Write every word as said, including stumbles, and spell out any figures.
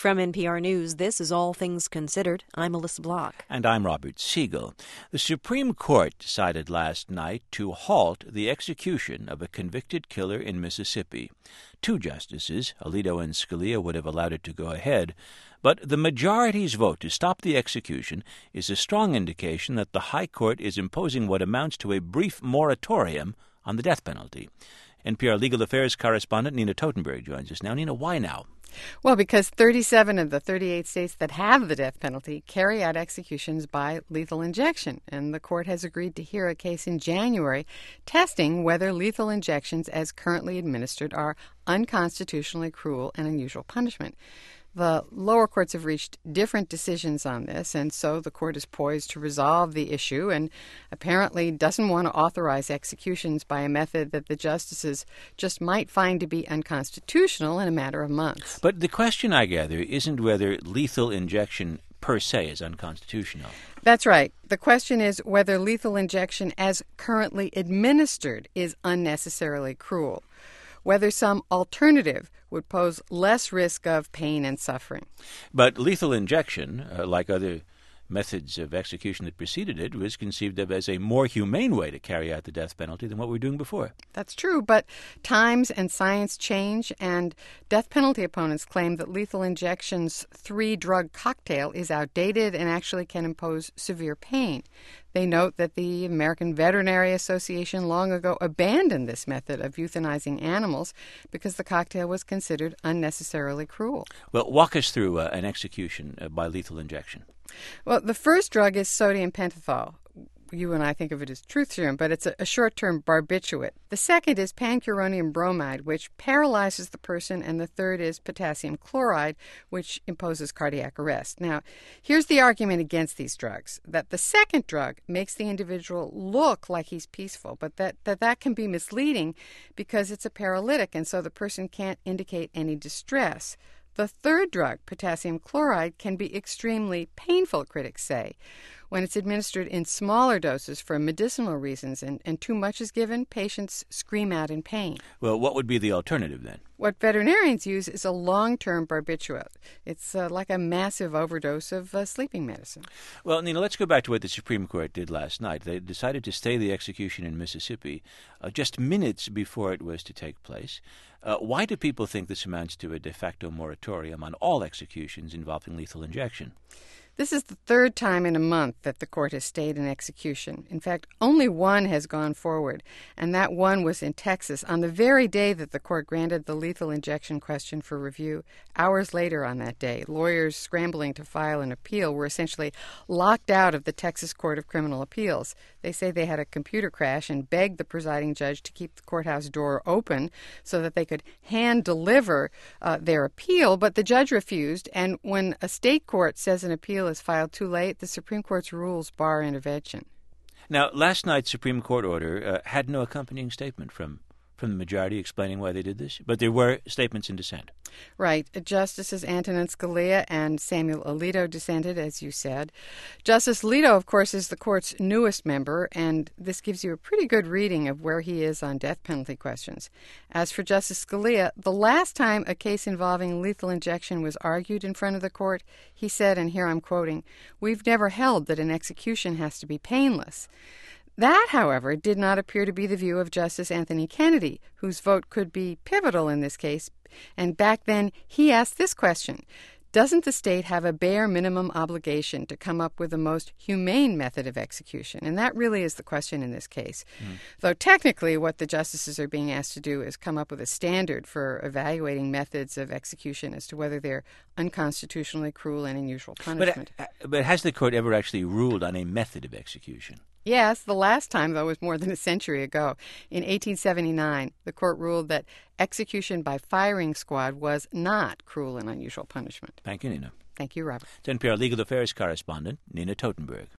From N P R News, this is All Things Considered. I'm Melissa Block. And I'm Robert Siegel. The Supreme Court decided last night to halt the execution of a convicted killer in Mississippi. Two justices, Alito and Scalia, would have allowed it to go ahead, but the majority's vote to stop the execution is a strong indication that the High Court is imposing what amounts to a brief moratorium on the death penalty. N P R Legal Affairs correspondent Nina Totenberg joins us now. Nina, why now? Well, because thirty-seven of the thirty-eight states that have the death penalty carry out executions by lethal injection, and the court has agreed to hear a case in January testing whether lethal injections as currently administered are unconstitutionally cruel and unusual punishment. The lower courts have reached different decisions on this, and so the court is poised to resolve the issue and apparently doesn't want to authorize executions by a method that the justices just might find to be unconstitutional in a matter of months. But the question, I gather, isn't whether lethal injection per se is unconstitutional. That's right. The question is whether lethal injection as currently administered is unnecessarily cruel, whether some alternative would pose less risk of pain and suffering. But lethal injection, uh, like other methods of execution that preceded it, was conceived of as a more humane way to carry out the death penalty than what we were doing before. That's true, but times and science change, and death penalty opponents claim that lethal injection's three-drug cocktail is outdated and actually can impose severe pain. They note that the American Veterinary Association long ago abandoned this method of euthanizing animals because the cocktail was considered unnecessarily cruel. Well, walk us through uh, an execution uh, by lethal injection. Well, the first drug is sodium pentothal. You and I think of it as truth serum, but it's a, a short-term barbiturate. The second is pancuronium bromide, which paralyzes the person, and the third is potassium chloride, which imposes cardiac arrest. Now, here's the argument against these drugs, that the second drug makes the individual look like he's peaceful, but that that, that can be misleading because it's a paralytic, and so the person can't indicate any distress. The third drug, potassium chloride, can be extremely painful, critics say. When it's administered in smaller doses for medicinal reasons and, and too much is given, patients scream out in pain. Well, what would be the alternative then? What veterinarians use is a long-term barbiturate. It's uh, like a massive overdose of uh, sleeping medicine. Well, Nina, let's go back to what the Supreme Court did last night. They decided to stay the execution in Mississippi uh, just minutes before it was to take place. Uh, why do people think this amounts to a de facto moratorium on all executions involving lethal injection? This is the third time in a month that the court has stayed an execution. In fact, only one has gone forward, and that one was in Texas on the very day that the court granted the lethal injection question for review. Hours later on that day, lawyers scrambling to file an appeal were essentially locked out of the Texas Court of Criminal Appeals. They say they had a computer crash and begged the presiding judge to keep the courthouse door open so that they could hand-deliver uh, their appeal, but the judge refused, and when a state court says an appeal is filed too late, the Supreme Court's rules bar intervention. Now, last night's Supreme Court order uh, had no accompanying statement from, from the majority explaining why they did this, but there were statements in dissent. Right. Justices Antonin Scalia and Samuel Alito dissented, as you said. Justice Alito, of course, is the court's newest member, and this gives you a pretty good reading of where he is on death penalty questions. As for Justice Scalia, the last time a case involving lethal injection was argued in front of the court, he said, and here I'm quoting, "We've never held that an execution has to be painless." That, however, did not appear to be the view of Justice Anthony Kennedy, whose vote could be pivotal in this case. And back then, he asked this question: doesn't the state have a bare minimum obligation to come up with the most humane method of execution? And that really is the question in this case. Mm. Though technically what the justices are being asked to do is come up with a standard for evaluating methods of execution as to whether they're unconstitutionally cruel and unusual punishment. But, uh, but has the court ever actually ruled on a method of execution? Yes, the last time, though, was more than a century ago. In eighteen seventy-nine, the court ruled that execution by firing squad was not cruel and unusual punishment. Thank you, Nina. Thank you, Robert. N P R Legal Affairs correspondent Nina Totenberg.